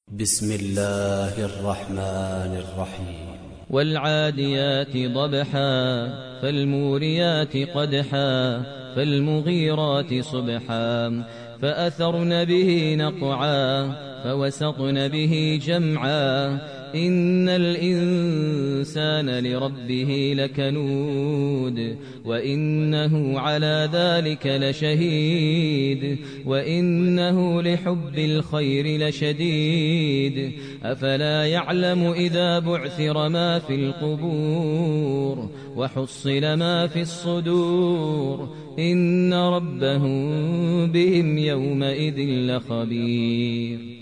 بسم الله الرحمن الرحيم. والعاديات ضبحا فالموريات قدحا فالمغيرات صبحا فأثرن به نقعا فوسطن به جمعا إن الإنسان لربه لكنود وإنه على ذلك لشهيد وإنه لحب الخير لشديد أفلا يعلم إذا بعثر ما في القبور وحصل ما في الصدور إن ربهم بهم يومئذ لخبير.